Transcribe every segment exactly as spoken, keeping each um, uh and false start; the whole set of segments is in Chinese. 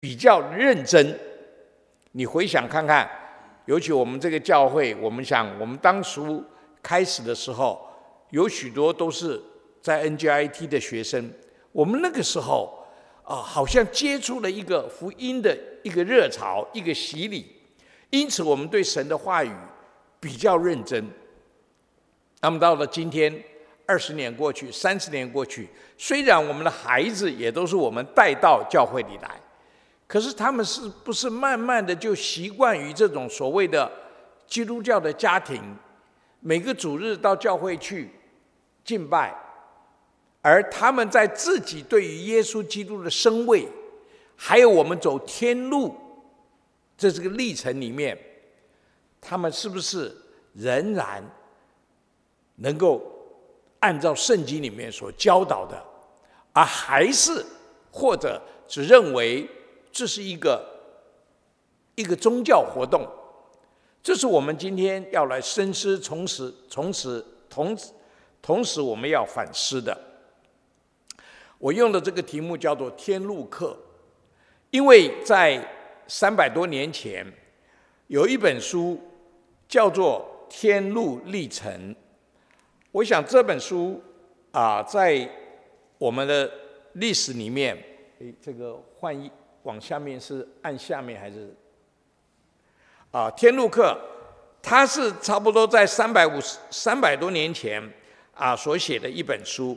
比较认真。你回想看看，尤其我们这个教会，我们想，我们当初开始的时候，有许多都是在 N J I T 的学生，我们那个时候啊，好像接触了一个福音的一个热潮，一个洗礼，因此我们对神的话语比较认真。那么到了今天，二十年过去，三十年过去，虽然我们的孩子也都是我们带到教会里来，可是他们是不是慢慢的就习惯于这种所谓的基督教的家庭，每个主日到教会去敬拜，而他们在自己对于耶稣基督的生位，还有我们走天路这这个历程里面，他们是不是仍然能够按照圣经里面所教导的，而还是或者只认为这是一个一个宗教活动？这是我们今天要来深思，从此从此同同时我们要反思的。我用的这个题目叫做天路客，因为在三百多年前有一本书叫做《天路历程》。我想这本书啊，在我们的历史里面，诶，这个换一往下面是按下面还是啊？天路客，它是差不多在三百五十三百多年前啊所写的一本书。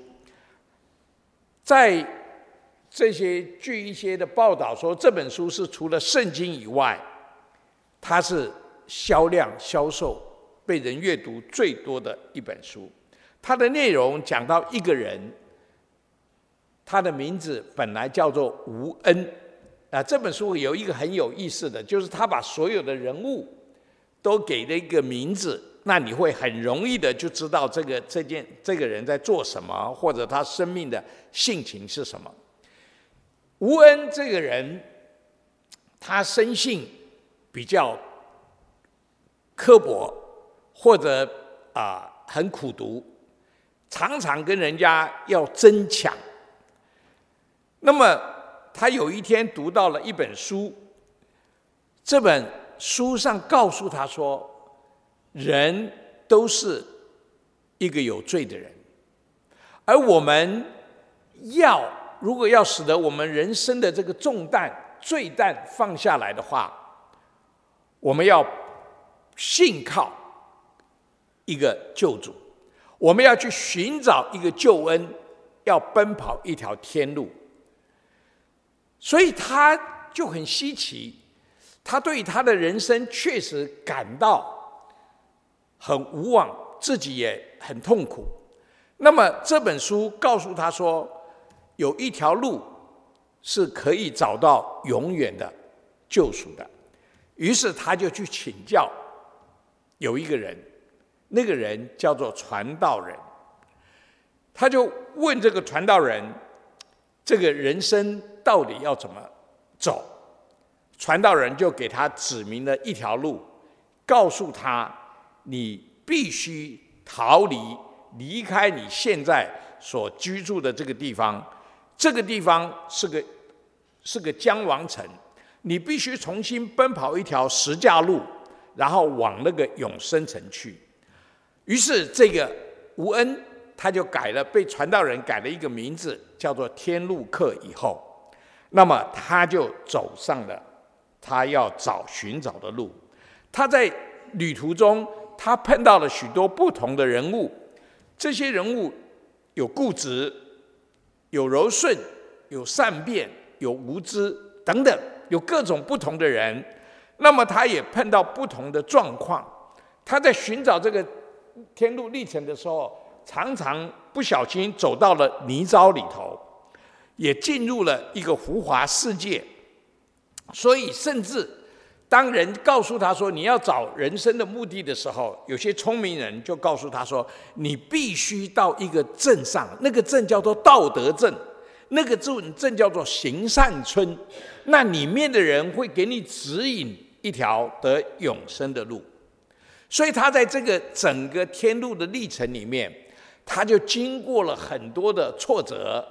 在这些据一些的报道说，这本书是除了圣经以外，它是销量销售被人阅读最多的一本书。它的内容讲到一个人，他的名字本来叫做吴恩啊。这本书有一个很有意思的，就是他把所有的人物都给了一个名字，那你会很容易的就知道这个这件这个人在做什么，或者他生命的性情是什么。吴恩这个人，他生性比较刻薄，或者啊、呃、很苦毒，常常跟人家要争抢。那么他有一天读到了一本书，这本书上告诉他说，人都是一个有罪的人，而我们要如果要使得我们人生的这个重担罪担放下来的话，我们要信靠一个救主，我们要去寻找一个救恩，要奔跑一条天路。所以他就很稀奇，他对他的人生确实感到很无望，自己也很痛苦。那么这本书告诉他说，有一条路是可以找到永远的救赎的。于是他就去请教有一个人，那个人叫做传道人。他就问这个传道人，这个人生到底要怎么走？传道人就给他指明了一条路，告诉他你必须逃离离开你现在所居住的这个地方，这个地方是个是个将亡城，你必须重新奔跑一条十架路，然后往那个永生城去。于是这个吴恩他就改了，被传道人改了一个名字，叫做天路客。以后，那么他就走上了他要找寻找的路。他在旅途中，他碰到了许多不同的人物，这些人物有固执，有柔顺，有善变，有无知等等，有各种不同的人。那么他也碰到不同的状况。他在寻找这个天路历程的时候，常常不小心走到了泥沼里头，也进入了一个浮华世界。所以甚至当人告诉他说你要找人生的目的的时候，有些聪明人就告诉他说，你必须到一个镇上，那个镇叫做道德镇，那个镇镇叫做行善村，那里面的人会给你指引一条得永生的路。所以他在这个整个天路的历程里面，他就经过了很多的挫折，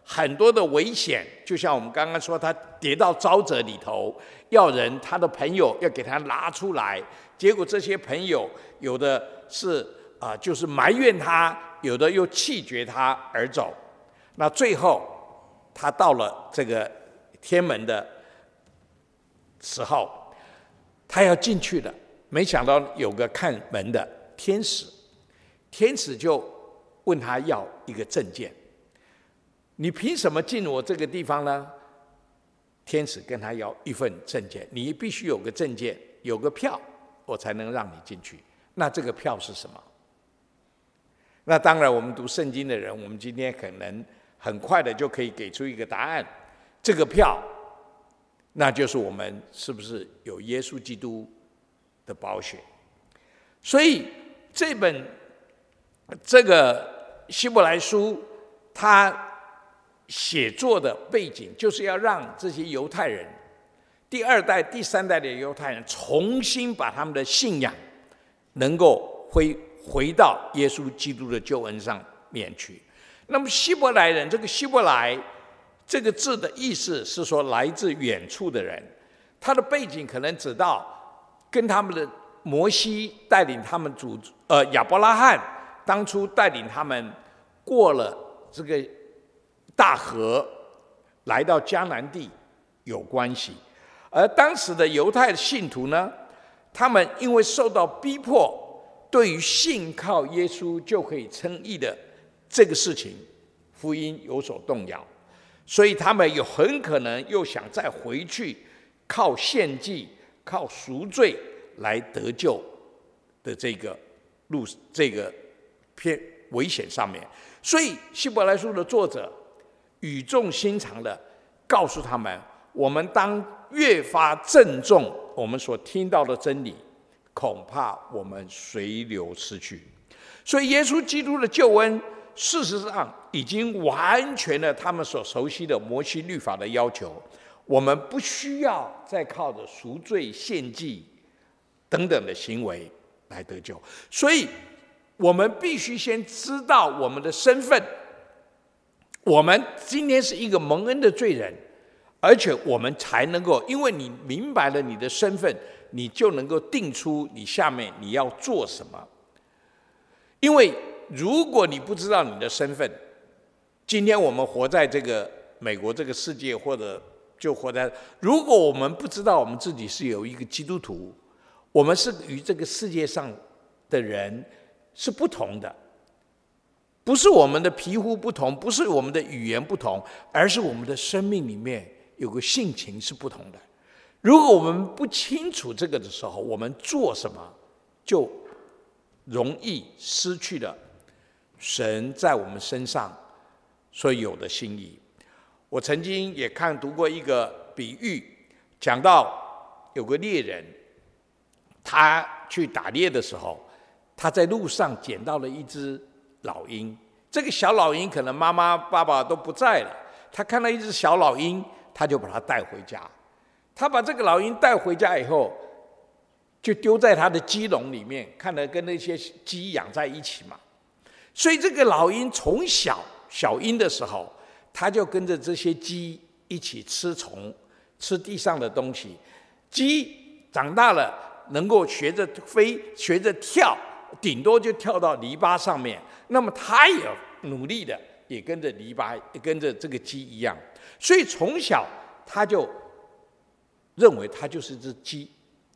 很多的危险，就像我们刚刚说，他跌到沼泽里头，要人他的朋友要给他拉出来，结果这些朋友有的是啊、呃，就是埋怨他，有的又弃绝他而走。那最后他到了这个天门的时候，他要进去了，没想到有个看门的天使，天使就问他要一个证件。你凭什么进我这个地方呢？天使跟他要一份证件，你必须有个证件，有个票，我才能让你进去。那这个票是什么？那当然，我们读圣经的人，我们今天可能很快的就可以给出一个答案。这个票，那就是我们是不是有耶稣基督的宝血？所以这本这个希伯来书，它写作的背景就是要让这些犹太人，第二代、第三代的犹太人重新把他们的信仰能够回回到耶稣基督的救恩上面去。那么希伯来人，这个希伯来这个字的意思是说来自远处的人，他的背景可能指到跟他们的摩西带领他们祖呃亚伯拉罕当初带领他们过了这个大河来到迦南地有关系。而当时的犹太信徒呢，他们因为受到逼迫，对于信靠耶稣就可以称义的这个事情，福音有所动摇，所以他们有很可能又想再回去靠献祭、靠赎罪来得救的这个路，这个偏危险上面。所以希伯来书的作者语重心长的告诉他们，我们当越发郑重我们所听到的真理，恐怕我们随流失去。所以耶稣基督的救恩事实上已经完全了他们所熟悉的摩西律法的要求，我们不需要再靠着赎罪、献祭等等的行为来得救。所以我们必须先知道我们的身份，我们今天是一个蒙恩的罪人，而且我们才能够，因为你明白了你的身份，你就能够定出你下面你要做什么。因为如果你不知道你的身份，今天我们活在这个美国这个世界，或者就活在，如果我们不知道我们自己是有一个基督徒，我们是与这个世界上的人是不同的，不是我们的皮肤不同，不是我们的语言不同，而是我们的生命里面有个性情是不同的。如果我们不清楚这个的时候，我们做什么就容易失去了神在我们身上所有的心意。我曾经也看读过一个比喻，讲到有个猎人，他去打猎的时候，他在路上捡到了一只老鹰。这个小老鹰可能妈妈爸爸都不在了，他看到一只小老鹰，他就把它带回家。他把这个老鹰带回家以后，就丢在他的鸡笼里面，看得跟那些鸡养在一起嘛。所以这个老鹰从小小鹰的时候，他就跟着这些鸡一起吃虫，吃地上的东西。鸡长大了能够学着飞，学着跳，顶多就跳到篱笆上面。那么他也努力的，也跟着篱笆，也跟着这个鸡一样。所以从小他就认为他就是只鸡，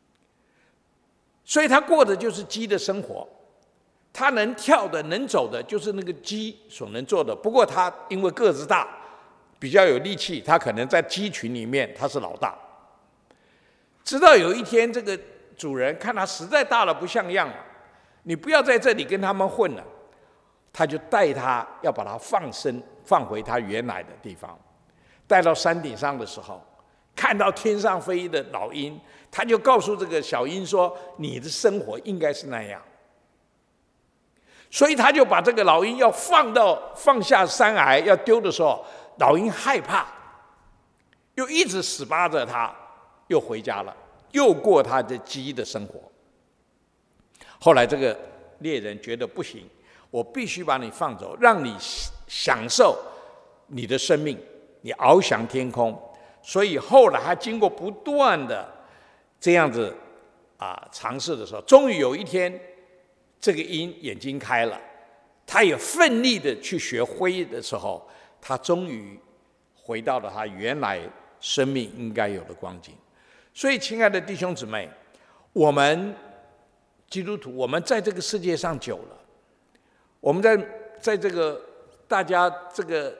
所以他过的就是鸡的生活。他能跳的、能走的，就是那个鸡所能做的。不过他因为个子大，比较有力气，他可能在鸡群里面他是老大。直到有一天，这个主人看他实在大了不像样了，你不要在这里跟他们混了，他就带他要把他放生，放回他原来的地方。带到山顶上的时候，看到天上飞的老鹰，他就告诉这个小鹰说：“你的生活应该是那样。”所以他就把这个老鹰要放到放下山崖要丢的时候，老鹰害怕，又一直死扒着他，又回家了，又过他的鸡的生活。后来这个猎人觉得不行，我必须把你放走，让你享受你的生命，你翱翔天空。所以后来他经过不断的这样子啊尝试的时候，终于有一天，这个鹰眼睛开了，他也奋力的去学飞的时候，他终于回到了他原来生命应该有的光景。所以，亲爱的弟兄姊妹，我们基督徒，我们在这个世界上久了，我们在在这个大家这个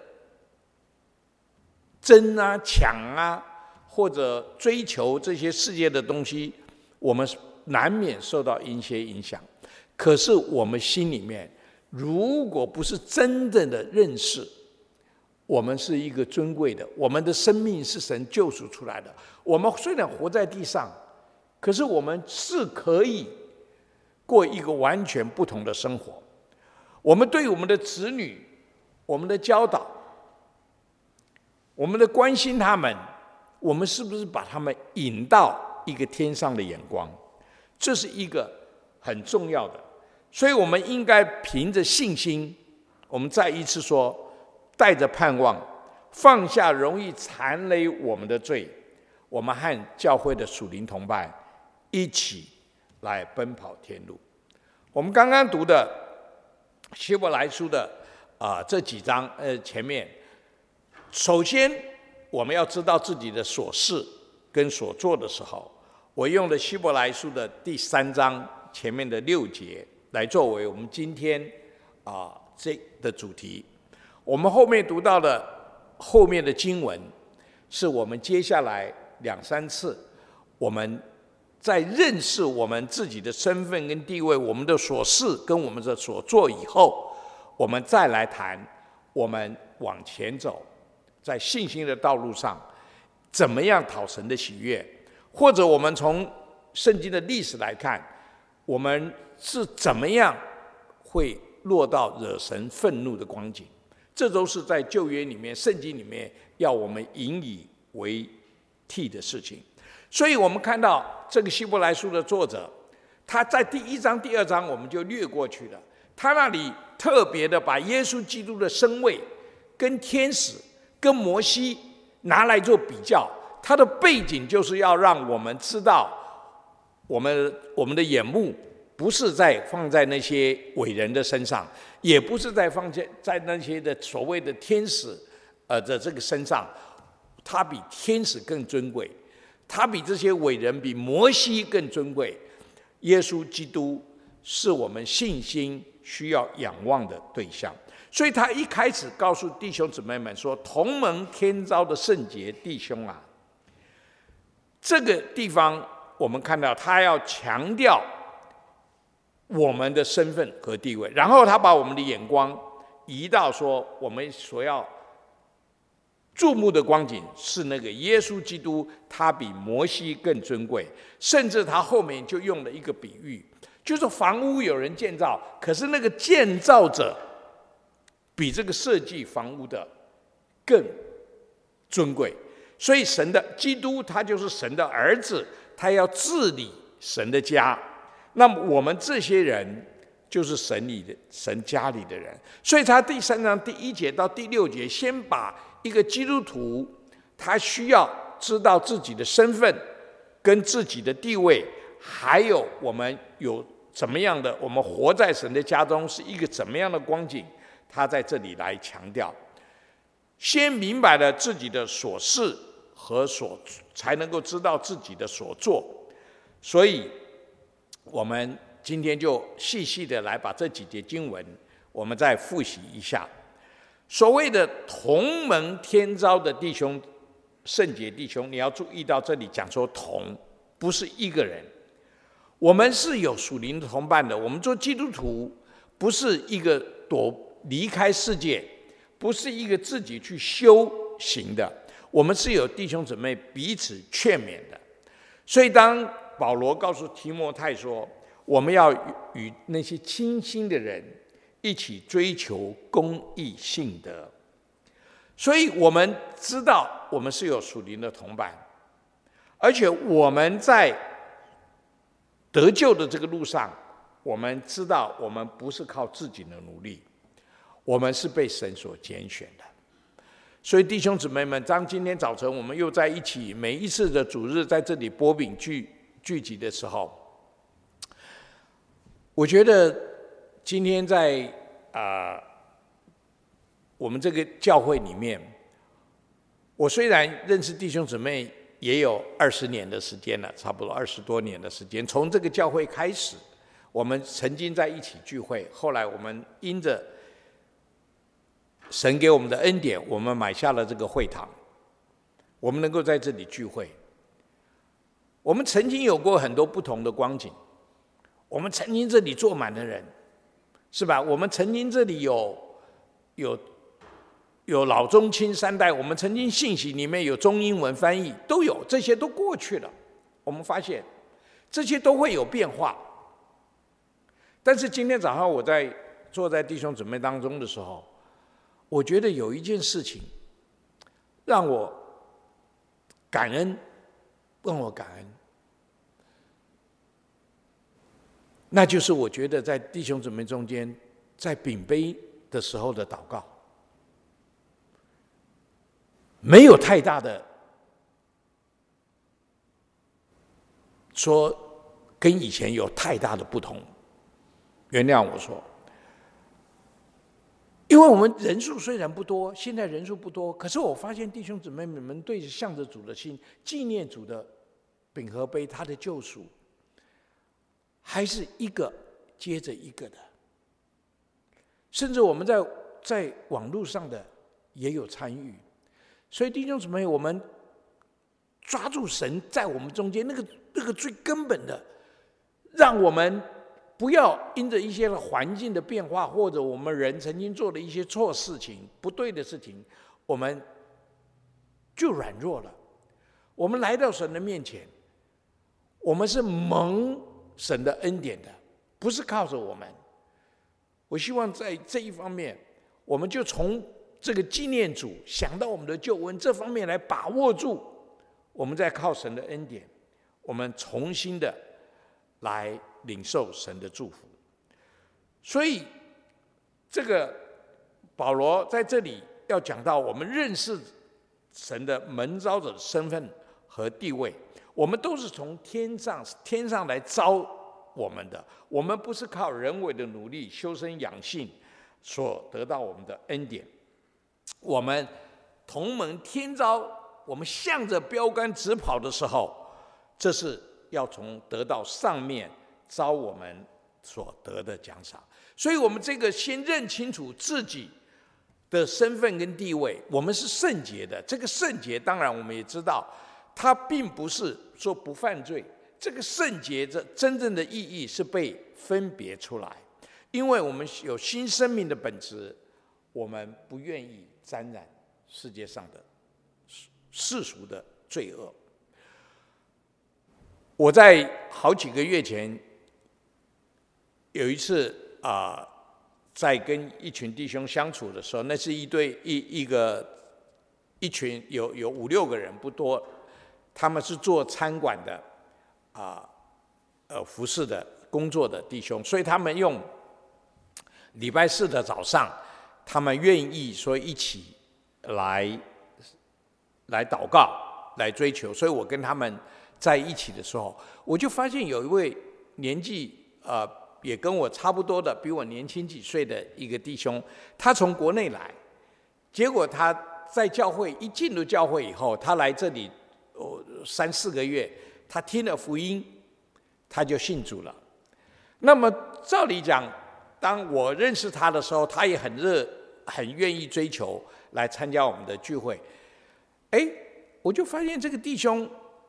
争啊、抢啊，或者追求这些世界的东西，我们难免受到一些影响。可是我们心里面，如果不是真正的认识，我们是一个尊贵的，我们的生命是神救赎出来的。我们虽然活在地上，可是我们是可以过一个完全不同的生活。我们对我们的子女，我们的教导，我们的关心他们，我们是不是把他们引到一个天上的眼光？这是一个很重要的。所以我们应该凭着信心，我们再一次说，带着盼望，放下容易缠累我们的罪，我们和教会的属灵同伴一起来奔跑天路。我们刚刚读的希伯来书的啊、呃、这几章，呃前面，首先我们要知道自己的所事跟所做的时候，我用了希伯来书的第三章前面的六节来作为我们今天啊、呃、这的主题。我们后面读到的后面的经文，是我们接下来两三次我们在认识我们自己的身份跟地位，我们的所事跟我们的所做以后，我们再来谈我们往前走，在信心的道路上怎么样讨神的喜悦，或者我们从圣经的历史来看，我们是怎么样会落到惹神愤怒的光景。这都是在旧约里面、圣经里面要我们引以为惕的事情。所以我们看到这个希伯来书的作者，他在第一章、第二章我们就略过去了。他那里特别的把耶稣基督的身位跟天使、跟摩西拿来做比较。他的背景就是要让我们知道，我们我们的眼目不是在放在那些伟人的身上，也不是在放在在那些的所谓的天使，呃的这个身上，他比天使更尊贵，他比这些伟人、比摩西更尊贵。耶稣基督是我们信心需要仰望的对象，所以他一开始告诉弟兄姊妹们说：“同蒙天召的圣洁弟兄啊！”这个地方我们看到他要强调我们的身份和地位，然后他把我们的眼光移到说，我们所要注目的光景是那个耶稣基督，他比摩西更尊贵。甚至他后面就用了一个比喻，就是房屋有人建造，可是那个建造者比这个设计房屋的更尊贵。所以神的基督他就是神的儿子，他要治理神的家。那么我们这些人就是神里的神家里的人。所以他第三章第一节到第六节，先把一个基督徒他需要知道自己的身份跟自己的地位，还有我们有怎么样的，我们活在神的家中是一个怎么样的光景，他在这里来强调。先明白了自己的所事和所，才能够知道自己的所做。所以我们今天就细细的来把这几节经文我们再复习一下。所谓的同蒙天召的弟兄、圣洁弟兄，你要注意到这里讲说同，不是一个人。我们是有属灵的同伴的，我们做基督徒不是一个躲离开世界，不是一个自己去修行的，我们是有弟兄姊妹彼此劝勉的。所以当保罗告诉提摩太说，我们要与那些清心的人一起追求公义信德。所以我们知道我们是有属灵的同伴，而且我们在得救的这个路上，我们知道我们不是靠自己的努力，我们是被神所拣选的。 所以弟兄姊妹们，当今天早晨我们又在一起，每一次的主日在这里擘饼聚聚集的时候，我觉得今天在啊、呃、我们这个教会里面，我虽然认识弟兄姊妹也有二十年的时间了，差不多二十多年的时间。从这个教会开始，我们曾经在一起聚会，后来我们因着神给我们的恩典，我们买下了这个会堂，我们能够在这里聚会。我们曾经有过很多不同的光景，我们曾经这里坐满了人，是吧？我们曾经这里有有有老中青三代，我们曾经信息里面有中英文翻译，都有，这些都过去了。我们发现这些都会有变化，但是今天早上我在坐在弟兄姊妹当中的时候，我觉得有一件事情让我感恩，让我感恩，那就是我觉得在弟兄姊妹中间，在饼杯的时候的祷告，没有太大的说跟以前有太大的不同。原谅我说，因为我们人数虽然不多，现在人数不多，可是我发现弟兄姊妹们对向着主的心，纪念主的饼和杯，他的救赎，还是一个接着一个的。甚至我们在在网络上的也有参与，所以弟兄姊妹，我们抓住神在我们中间那个那个最根本的，让我们不要因着一些环境的变化，或者我们人曾经做的一些错事情、不对的事情，我们就软弱了。我们来到神的面前，我们是蒙神的恩典的，不是靠着我们。我希望在这一方面，我们就从这个纪念主，想到我们的救恩这方面来把握住，我们在靠神的恩典，我们重新的来领受神的祝福。所以这个保罗在这里要讲到我们认识神的蒙召者的身份和地位，我们都是从天上天上来召我们的，我们不是靠人为的努力修身养性所得到我们的恩典。我们同蒙天召，我们向着标杆直跑的时候，这是要从得到上面召我们所得的奖赏。所以我们这个先认清楚自己的身份跟地位，我们是圣洁的。这个圣洁当然我们也知道，它并不是说不犯罪，这个圣洁的真正的意义是被分别出来，因为我们有新生命的本质，我们不愿意沾染世界上的世俗的罪恶。我在好几个月前有一次啊、呃，在跟一群弟兄相处的时候，那是一对一一个一群有有五六个人不多，他们是做餐馆的啊呃, 呃服侍的工作的弟兄，所以他们用礼拜四的早上，他们愿意说一起来来祷告来追求，所以我跟他们在一起的时候，我就发现有一位年纪呃也跟我差不多的，比我年轻几岁的一个弟兄，他从国内来，结果他在教会一进入教会以后，他来这里哦三四个月，他听了福音，他就信主了。那么照理讲，当我认识他的时候，他也很热，很愿意追求来参加我们的聚会。哎，我就发现这个弟兄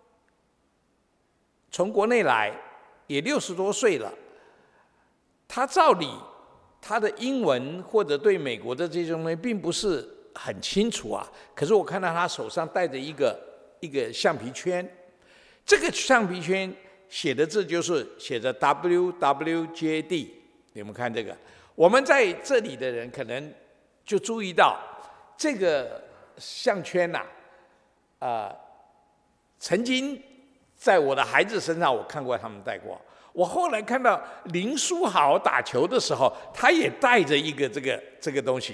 从国内来，也六十多岁了。他照理他的英文或者对美国的这种东西并不是很清楚啊，可是我看到他手上带着一个一个橡皮圈，这个橡皮圈写的字就是写着 W W J D， 你们看这个，我们在这里的人可能就注意到这个项圈呐、啊，呃，曾经在我的孩子身上我看过他们戴过。我后来看到林书豪打球的时候，他也带着一个这个这个东西，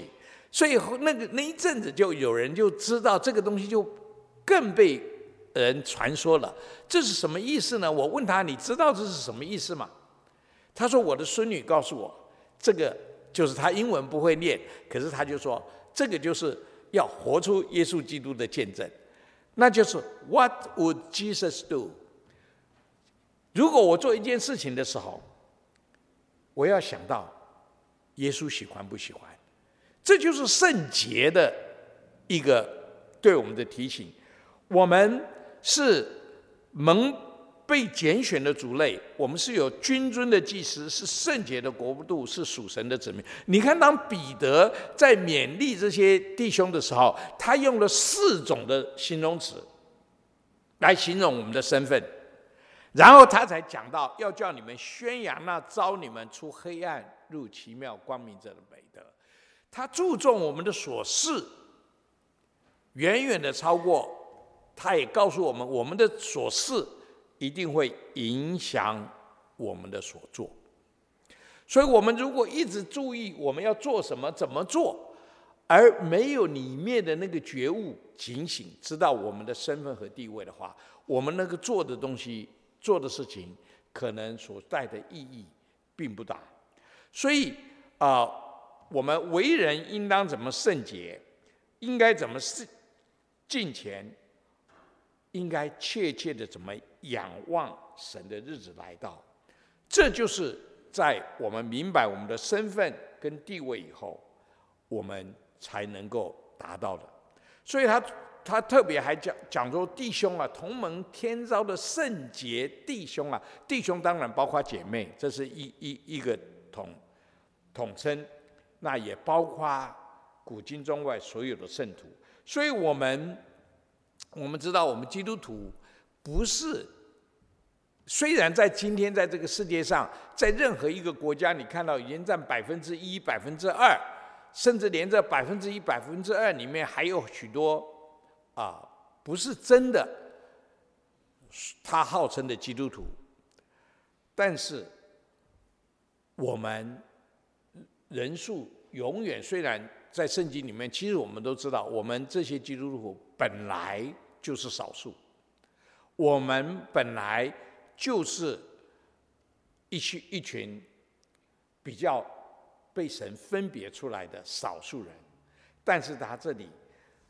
所以那个那一阵子就有人就知道这个东西，就更被人传说了。这是什么意思呢？我问他，你知道这是什么意思吗？他说我的孙女告诉我，这个就是他英文不会念，可是他就说这个就是要活出耶稣基督的见证。那就是 What would Jesus do？ 如果我做一件事情的时候，我要想到耶稣喜欢不喜欢。这就是圣洁的一个对我们的提醒。我们是蒙被拣选的族类，我们是有君尊的祭司，是圣洁的国度，是属神的子民。你看，当彼得在勉励这些弟兄的时候，他用了四种的形容词来形容我们的身份，然后他才讲到要叫你们宣扬那召你们出黑暗入奇妙光明者的美德。他注重我们的所事，远远的超过，他也告诉我们，我们的所事一定会影响我们的所做。所以我们如果一直注意我们要做什么、怎么做，而没有里面的那个觉悟、警醒，知道我们的身份和地位的话，我们那个做的东西、做的事情，可能所带的意义并不大。所以啊、呃，我们为人应当怎么圣洁，应该怎么敬虔，应该切切的怎么仰望神的日子来到。这就是在我们明白我们的身份跟地位以后，我们才能够达到的。所以他他特别还讲讲说，弟兄啊，同蒙天召的圣洁弟兄啊，弟兄当然包括姐妹，这是一一一个统统称，那也包括古今中外所有的圣徒。所以我们我们知道，我们基督徒不是，虽然在今天在这个世界上，在任何一个国家，你看到已经占百分之一、百分之二，甚至连这百分之一、百分之二里面还有许多啊，不是真的他号称的基督徒。但是我们人数永远，虽然在圣经里面，其实我们都知道，我们这些基督徒本来就是少数，我们本来就是一群一群比较被神分别出来的少数人。但是他这里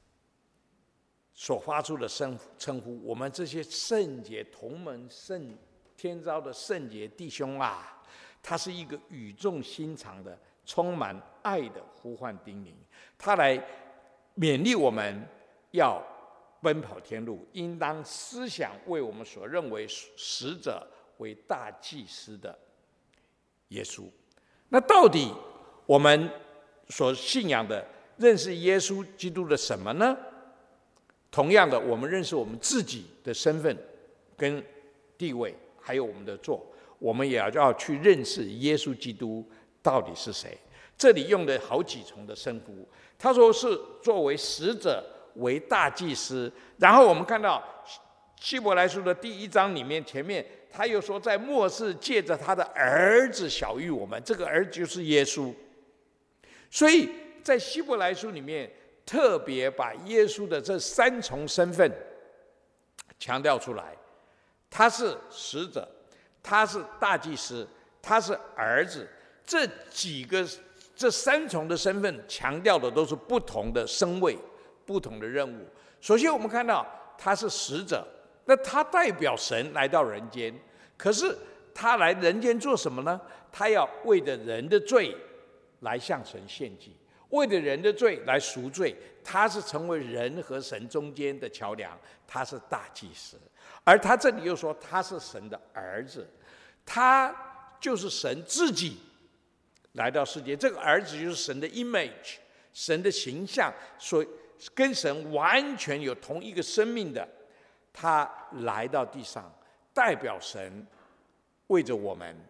所发出的称称呼，我们这些圣洁同门圣天召的圣洁弟兄啊，他是一个语重心长的、充满爱的呼唤叮咛，他来勉励我们要奔跑天路，应当思想为我们所认为使者为大祭司的耶稣。那到底我们所信仰的、认识耶稣基督的什么呢？同样的，我们认识我们自己的身份跟地位，还有我们的做，我们也要去认识耶稣基督到底是谁。这里用了好几重的称呼，他说是作为使者、为大祭司。然后我们看到希伯来书的第一章里面，前面他又说，在末世借着他的儿子晓谕我们，这个儿子就是耶稣。所以在希伯来书里面，特别把耶稣的这三重身份强调出来，他是使者，他是大祭司，他是儿子。这几个这三重的身份强调的都是不同的身位、不同的任务。首先我们看到他是使者，那他代表神来到人间，可是他来人间做什么呢？他要为着人的罪来向神献祭，为着人的罪来赎罪，他是成为人和神中间的桥梁，他是大祭司。而他这里又说他是神的儿子，他就是神自己来到世界，这个儿子就是神的 image， 神的形象，所以跟神完全有同一个生命的，他来到地上，代表神为着我们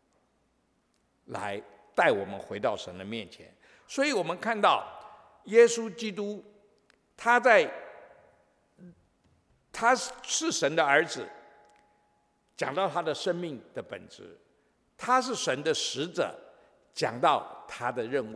来带我们回到神的面前。所以我们看到耶稣基督，他在他是神的儿子，讲到他的生命的本质；他是神的使者，讲到他的任务，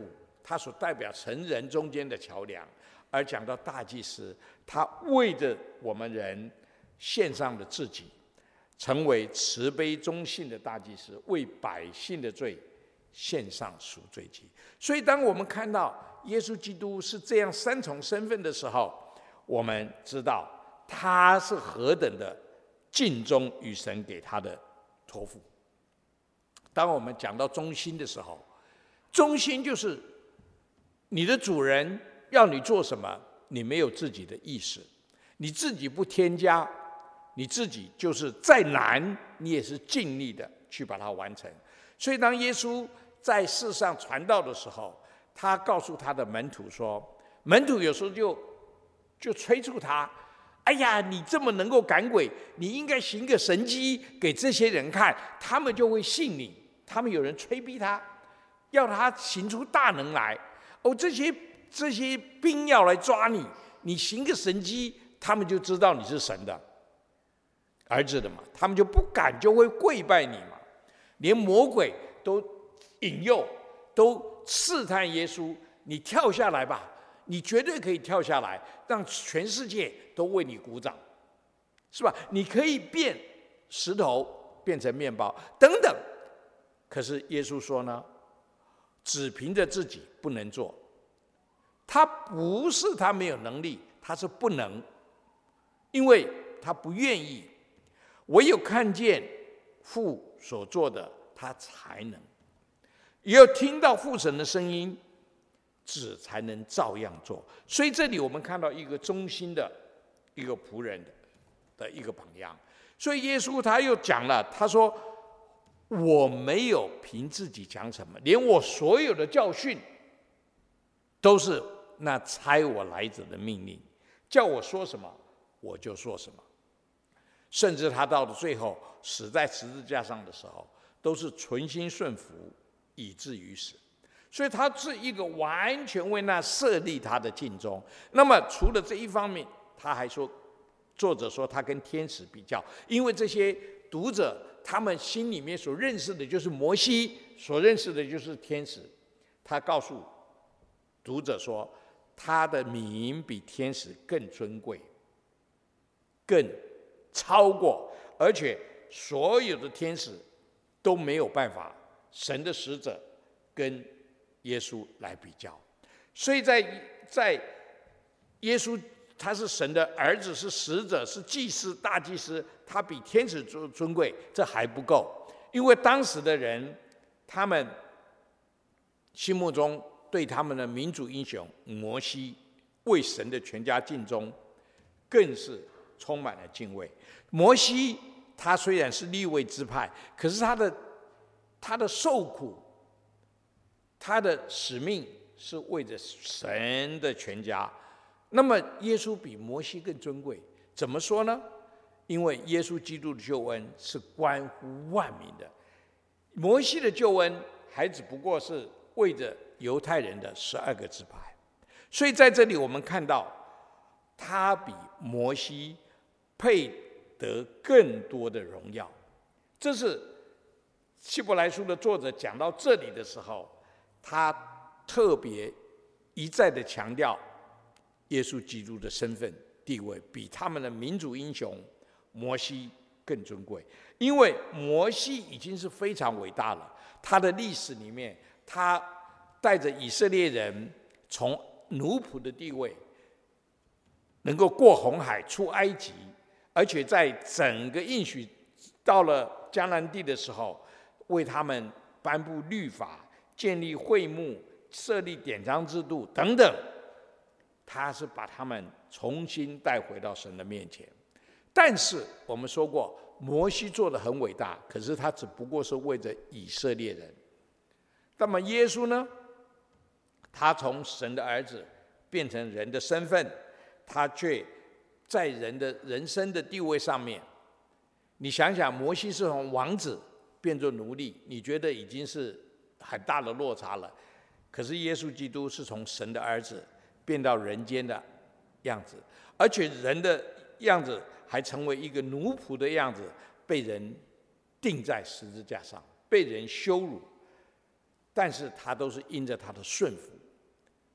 他所代表神人中间的桥梁；而讲到大祭司，他为着我们人献上了自己，成为慈悲忠信的大祭司，为百姓的罪献上赎罪祭。所以当我们看到耶稣基督是这样三重身份的时候，我们知道他是何等的尽忠于神给他的托付。当我们讲到忠心的时候，忠心就是你的主人要你做什么，你没有自己的意识，你自己不添加，你自己就是再难你也是尽力的去把它完成。所以当耶稣在世上传道的时候，他告诉他的门徒说，门徒有时候就就催促他，哎呀，你这么能够赶鬼，你应该行个神迹给这些人看，他们就会信你。他们有人催逼他，要他行出大能来。哦，这些这些兵要来抓你，你行个神迹，他们就知道你是神的儿子的嘛，他们就不敢，就会跪拜你嘛。连魔鬼都引诱，都试探耶稣，你跳下来吧，你绝对可以跳下来，让全世界都为你鼓掌，是吧？你可以变石头变成面包等等。可是耶稣说呢，只凭着自己不能做。他不是他没有能力，他是不能，因为他不愿意。唯有看见父所做的，他才能；也有听到父神的声音，子才能照样做。所以这里我们看到一个忠心的一个仆人的一个榜样。所以耶稣他又讲了，他说，我没有凭自己讲什么，连我所有的教训都是那差我来者的命令，叫我说什么我就说什么。甚至他到了最后死在十字架上的时候，都是存心顺服，以至于死。所以他是一个完全为那设立他的尽忠。那么除了这一方面，他还说，作者说他跟天使比较，因为这些读者他们心里面所认识的就是摩西，所认识的就是天使。他告诉读者说，他的名比天使更尊贵，更超过，而且所有的天使都没有办法神的使者跟耶稣来比较。所以在在耶稣他是神的儿子，是使者，是祭司，大祭司，他比天使尊贵，这还不够。因为当时的人，他们心目中对他们的民主英雄摩西为神的全家尽忠，更是充满了敬畏。摩西他虽然是利未支派，可是他的他的受苦，他的使命是为着神的全家。那么耶稣比摩西更尊贵，怎么说呢？因为耶稣基督的救恩是关乎万民的，摩西的救恩还只不过是为着犹太人的十二个支派。所以在这里我们看到，他比摩西配得更多的荣耀。这是希伯来书的作者讲到这里的时候，他特别一再的强调耶稣基督的身份地位比他们的民主英雄摩西更尊贵。因为摩西已经是非常伟大了，他的历史里面，他带着以色列人从奴仆的地位能够过红海出埃及，而且在整个应许到了迦南地的时候，为他们颁布律法，建立会幕，设立典章制度等等，他是把他们重新带回到神的面前。但是我们说过，摩西做得很伟大，可是他只不过是为着以色列人。那么耶稣呢？他从神的儿子变成人的身份，他却在人的人生的地位上面，你想想，摩西是从王子变作奴隶，你觉得已经是很大的落差了。可是耶稣基督是从神的儿子变到人间的样子，而且人的样子还成为一个奴仆的样子，被人钉在十字架上，被人羞辱，但是他都是因着他的顺服，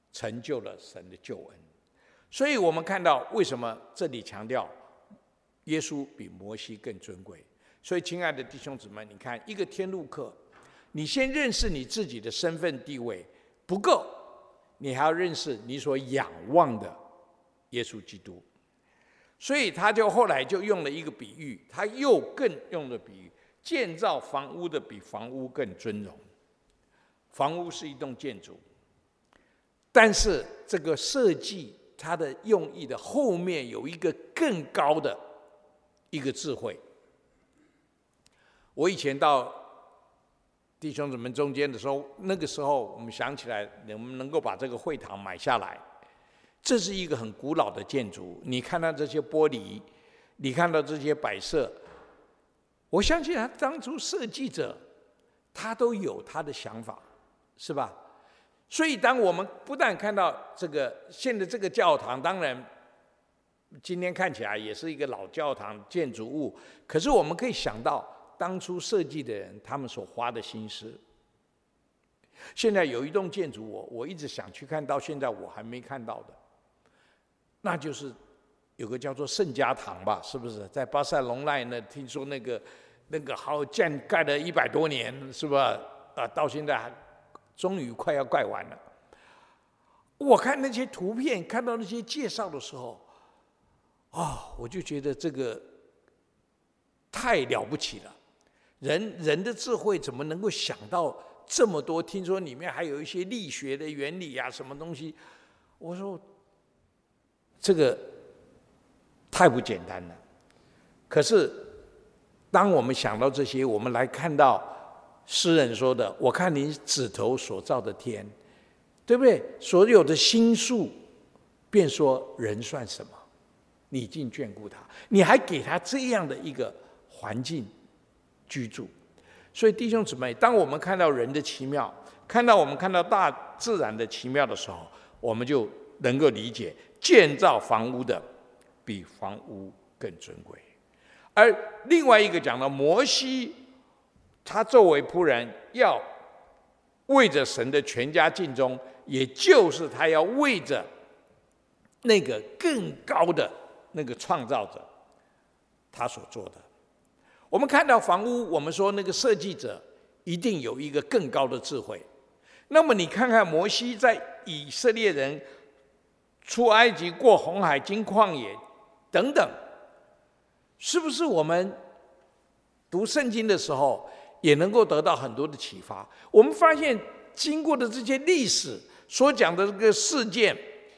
成就了神的救恩。所以我们看到为什么这里强调耶稣比摩西更尊贵。所以亲爱的弟兄姊妹，你看一个天路客，你先认识你自己的身份地位不够，你还要认识你所仰望的耶稣基督。所以他就后来就用了一个比喻，他又更用了比喻，建造房屋的比房屋更尊荣。房屋是一栋建筑，但是这个设计它的用意的后面有一个更高的一个智慧。我以前到弟兄姊妹中间的时候，那个时候我们想起来，能不能够把这个会堂买下来？这是一个很古老的建筑，你看到这些玻璃，你看到这些摆设，我相信他当初设计者，他都有他的想法，是吧？所以当我们不但看到这个现在这个教堂，当然今天看起来也是一个老教堂建筑物，可是我们可以想到当初设计的人他们所花的心思。现在有一栋建筑我我一直想去看，到现在我还没看到的，那就是有个叫做圣家堂吧，是不是？在巴塞隆奈呢？听说那个那个好建盖了一百多年，是吧？啊，到现在还终于快要盖完了。我看那些图片，看到那些介绍的时候，啊、哦，我就觉得这个太了不起了。人人的智慧怎么能够想到这么多？听说里面还有一些力学的原理啊，什么东西？我说这个太不简单了。可是当我们想到这些，我们来看到诗人说的：“我看你指头所造的天，对不对？所有的星宿，便说人算什么？你竟眷顾他，你还给他这样的一个环境居住。”所以弟兄姊妹，当我们看到人的奇妙，看到我们看到大自然的奇妙的时候，我们就能够理解建造房屋的比房屋更尊贵。而另外一个讲到摩西，他作为仆人，要为着神的全家尽忠，也就是他要为着那个更高的那个创造者，他所做的。我们看到房屋，我们说那个设计者一定有一个更高的智慧。那么你看看摩西在以色列人出埃及、过红海、经旷野等等，是不是我们读圣经的时候也能够得到很多的启发？我们发现经过的这些历史所讲的这个事件，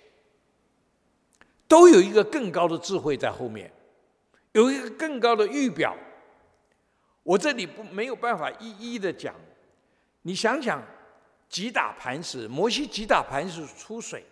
都有一个更高的智慧在后面，有一个更高的预表。我这里不没有办法一一的讲。你想想，击打磐石，摩西击打磐石出水，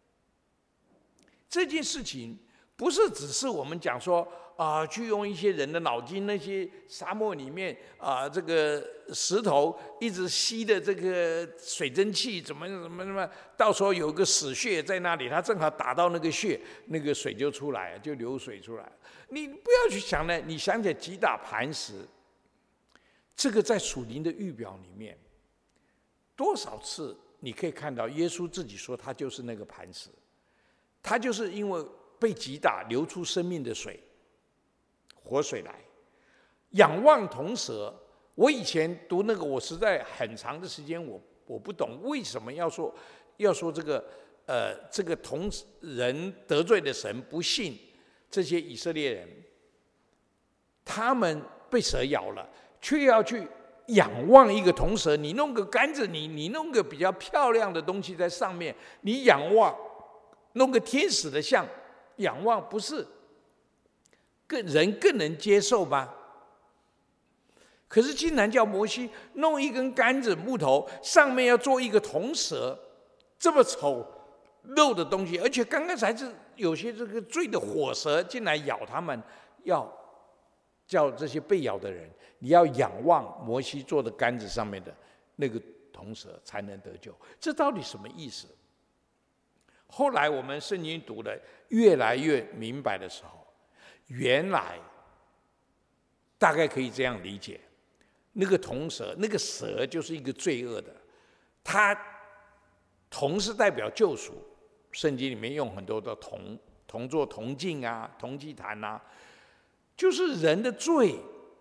这件事情不是只是我们讲说啊、呃，去用一些人的脑筋，那些沙漠里面啊、呃，这个石头一直吸的这个水蒸气，怎么怎么怎么，到时候有个死穴在那里，它正好打到那个穴，那个水就出来了，就流水出来了。你不要去想呢，你想起来击打磐石。这个在属灵的预表里面，多少次你可以看到耶稣自己说他就是那个磐石，他就是因为被击打流出生命的水，活水来。仰望铜蛇，我以前读那个，我实在很长的时间我我不懂为什么要说要说这个呃这个铜人得罪的神，不信这些以色列人，他们被蛇咬了。却要去仰望一个铜蛇，你弄个杆子，你你弄个比较漂亮的东西在上面，你仰望，弄个天使的像，仰望不是更人更能接受吗？可是竟然叫摩西弄一根杆子木头，上面要做一个铜蛇，这么丑陋的东西，而且刚刚才是有些这个罪的火蛇进来咬他们，要叫这些被咬的人。你要仰望摩西做的杆子上面的那个铜蛇才能得救，这到底什么意思？后来我们圣经读的越来越明白的时候，原来大概可以这样理解：那个铜蛇，那个蛇就是一个罪恶的，它铜是代表救赎，圣经里面用很多的铜，铜做铜镜啊，铜祭坛啊，就是人的罪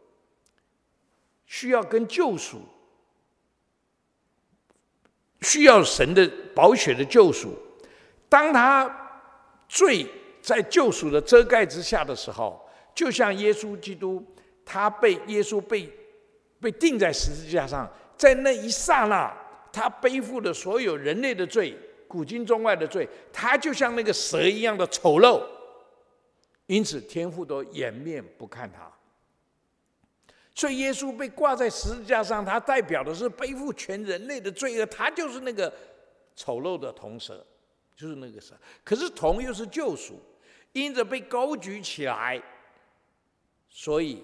需要跟救赎，需要神的宝血的救赎。当他罪在救赎的遮盖之下的时候，就像耶稣基督，他被耶稣被被钉在十字架上，在那一刹那，他背负了所有人类的罪，古今中外的罪，他就像那个蛇一样的丑陋，因此天父都掩面不看他。所以耶稣被挂在十字架上，他代表的是背负全人类的罪恶，他就是那个丑陋的铜蛇，就是那个蛇。可是铜又是救赎，因着被高举起来，所以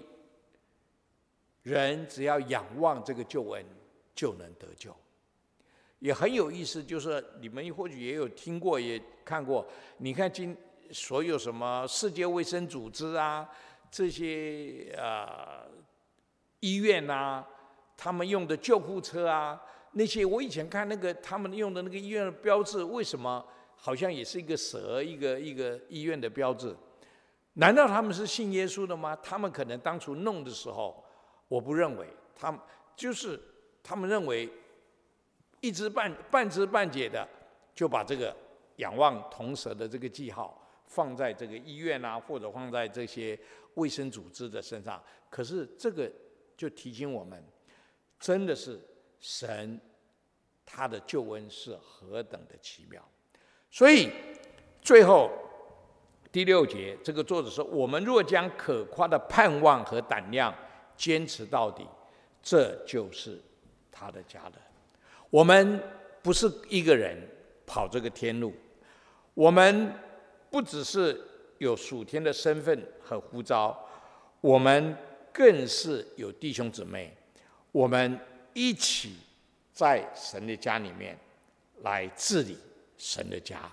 人只要仰望这个救恩，就能得救。也很有意思，就是你们或许也有听过，也看过。你看今所有什么世界卫生组织啊，这些呃医院啊，他们用的救护车啊，那些我以前看那个他们用的那个医院的标志，为什么好像也是一个蛇，一个一个医院的标志？难道他们是信耶稣的吗？他们可能当初弄的时候，我不认为，他们就是他们认为一知半半知半解的，就把这个仰望铜蛇的这个记号放在这个医院啊，或者放在这些卫生组织的身上。可是这个就提醒我们，真的是神他的救恩是何等的奇妙。所以最后第六节，这个作者说：我们若将可夸的盼望和胆量坚持到底，这就是他的家人。我们不是一个人跑这个天路，我们不只是有属天的身份和呼召，我们更是有弟兄姊妹，我们一起在神的家里面来治理神的家。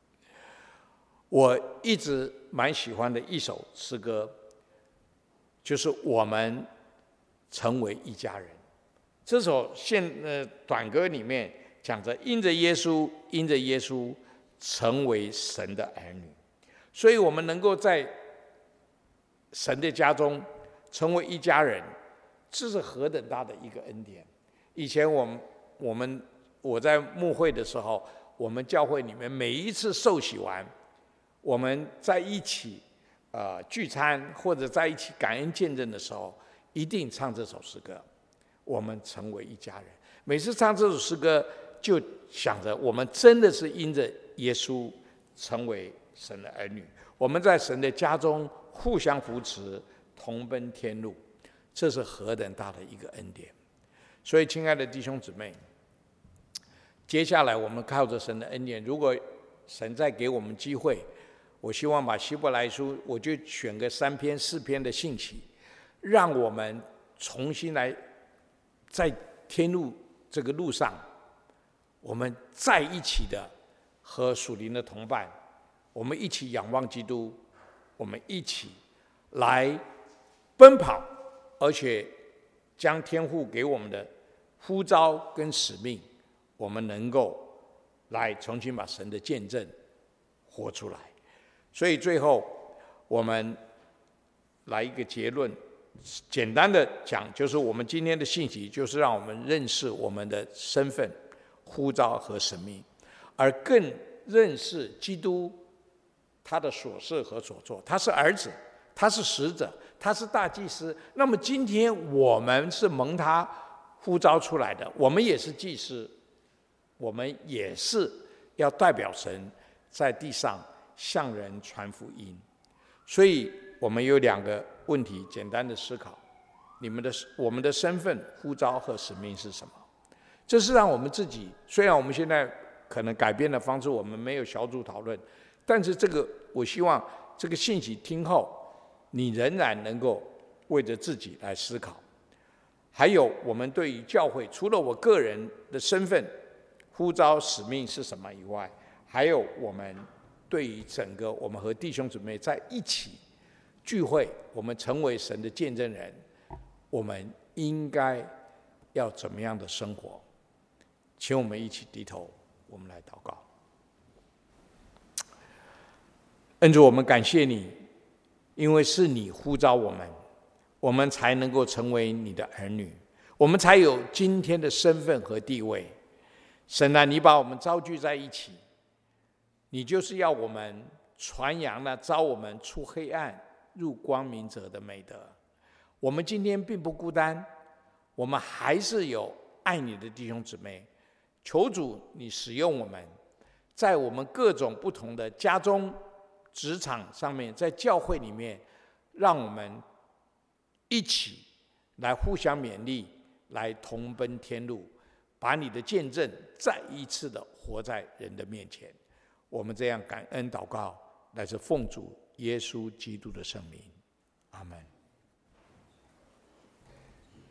我一直蛮喜欢的一首诗歌，就是我们成为一家人。这首现呃短歌里面讲着因着耶稣，因着耶稣成为神的儿女，所以我们能够在神的家中成为一家人，这是何等大的一个恩典。以前我们我们我在牧会的时候，我们教会里面每一次受洗完，我们在一起呃聚餐或者在一起感恩见证的时候，一定唱这首诗歌，我们成为一家人。每次唱这首诗歌，就想着我们真的是因着耶稣成为神的儿女，我们在神的家中互相扶持，同奔天路，这是何等大的一个恩典。所以亲爱的弟兄姊妹，接下来我们靠着神的恩典，如果神再给我们机会，我希望把希伯来书，我就选个三篇四篇的信息，让我们重新来在天路这个路上，我们在一起的和属灵的同伴，我们一起仰望基督，我们一起来奔跑，而且将天父给我们的呼召跟使命，我们能够来重新把神的见证活出来。所以最后我们来一个结论，简单的讲，就是我们今天的信息就是让我们认识我们的身份、呼召和使命，而更认识基督他的所事和所做。他是儿子，他是使者，他是大祭司。那么今天我们是蒙他呼召出来的，我们也是祭司，我们也是要代表神在地上向人传福音。所以我们有两个问题简单的思考：你们的我们的身份、呼召和使命是什么？这是让我们自己，虽然我们现在可能改变的方式，我们没有小组讨论，但是这个我希望这个信息听后，你仍然能够为着自己来思考。还有我们对于教会，除了我个人的身份、呼召、使命是什么以外，还有我们对于整个我们和弟兄姊妹在一起聚会，我们成为神的见证人，我们应该要怎么样的生活？请我们一起低头我们来祷告。恩主，我们感谢你，因为是你呼召我们，我们才能够成为你的儿女，我们才有今天的身份和地位。神啊，你把我们召聚在一起，你就是要我们传扬那召我们出黑暗入光明者的美德。我们今天并不孤单，我们还是有爱你的弟兄姊妹。求主你使用我们，在我们各种不同的家中、职场上面，在教会里面，让我们一起来互相勉励，来同奔天路，把你的见证再一次的活在人的面前。我们这样感恩祷告，乃是奉主耶稣基督的圣名，阿们。